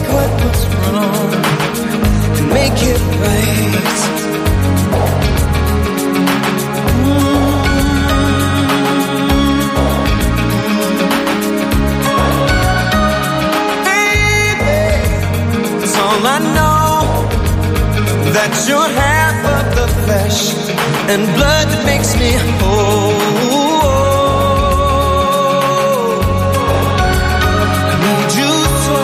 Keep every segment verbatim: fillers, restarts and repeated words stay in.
take what was wrong and make it right. All I know, that you're half of the flesh and blood that makes me whole. I need you so.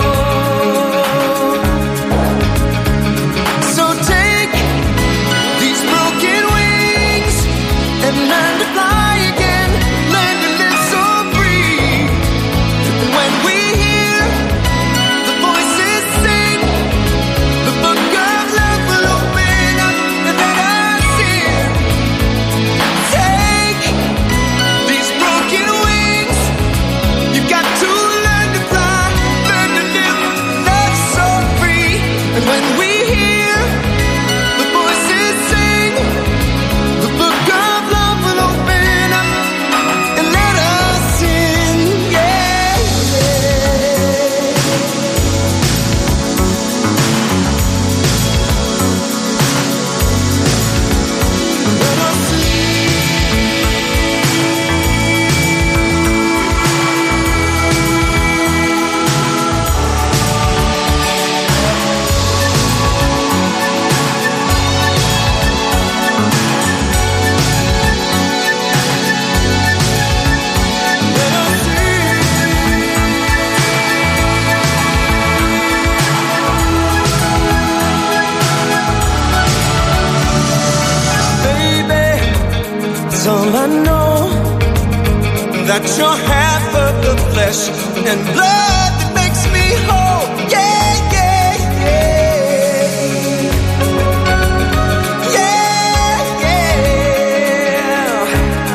So take these broken wings and learn to fly again. Learn to live so free. When we hear the voices sing, the book of love will open up and let us in. Take these broken wings. You got to learn to fly, learn to live, love so free. And when we hear the voices sing, the book of love will open up and let us in. Yeah, yeah. Let us It's all I know, that you're half of the flesh and blood that makes me whole. Yeah, yeah, yeah. Yeah, yeah.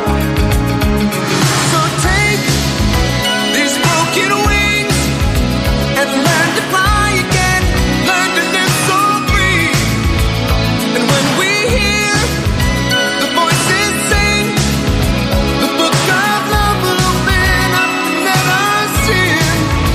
So take these broken wings and learn to fly again. Learn to live so free. And when we hear the voices sing, the book of love will open up and let us in.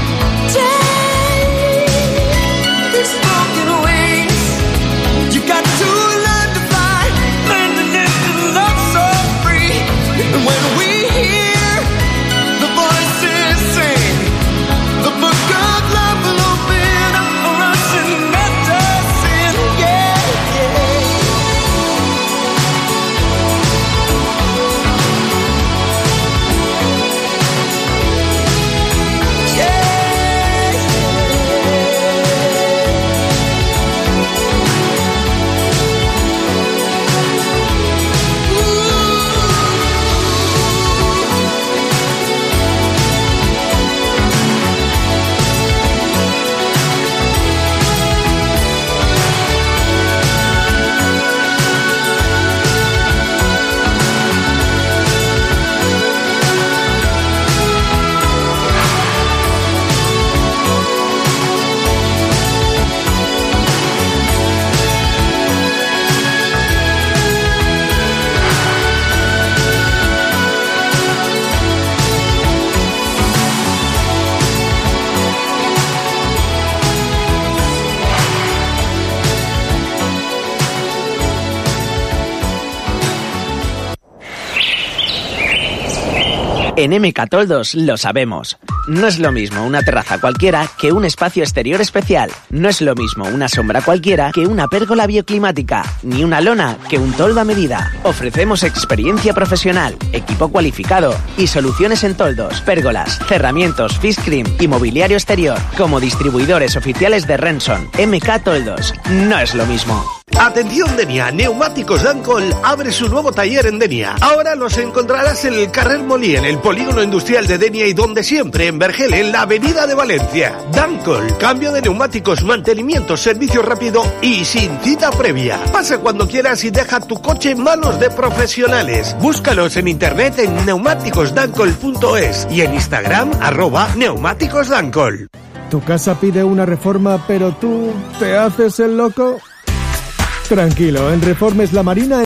Take these broken wings. You got to learn to fly, learn to live and love so free. And when we hear the voices sing, the book of love will open up for us and let us in. Yeah, yeah. En M K Toldos lo sabemos. No es lo mismo una terraza cualquiera que un espacio exterior especial. No es lo mismo una sombra cualquiera que una pérgola bioclimática. Ni una lona que un toldo a medida. Ofrecemos experiencia profesional, equipo cualificado y soluciones en toldos, pérgolas, cerramientos, fish cream y mobiliario exterior. Como distribuidores oficiales de Renson, M K Toldos. No es lo mismo. Atención Denia, Neumáticos Dancol abre su nuevo taller en Denia. Ahora los encontrarás en el Carrer Molí, en el polígono industrial de Denia y donde siempre, en Vergel, en la avenida de Valencia. Dancol, cambio de neumáticos, mantenimiento, servicio rápido y sin cita previa. Pasa cuando quieras y deja tu coche en manos de profesionales. Búscalos en internet en neumáticos dancol punto es y en Instagram arroba neumáticos dancol. ¿Tu casa pide una reforma pero tú te haces el loco? Tranquilo, en Reformes La Marina